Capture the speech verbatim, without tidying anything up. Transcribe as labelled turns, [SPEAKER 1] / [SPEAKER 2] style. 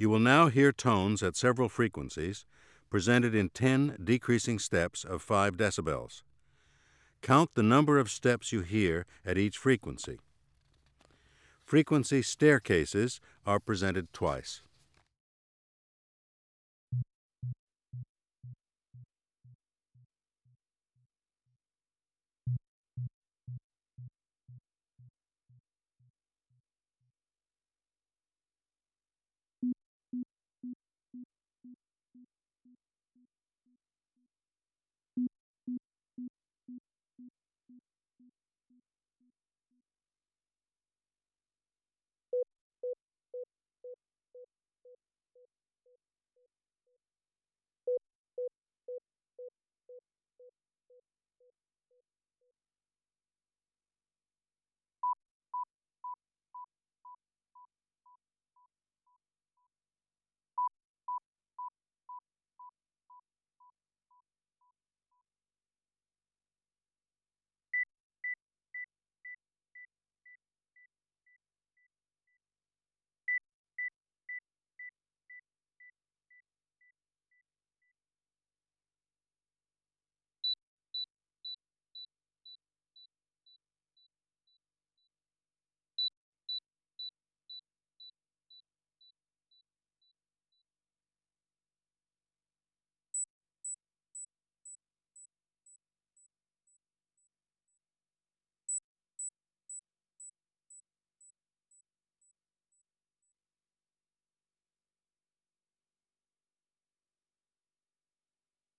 [SPEAKER 1] You will now hear tones at several frequencies, presented in ten decreasing steps of five decibels. Count the number of steps you hear at each frequency. Frequency staircases are presented twice.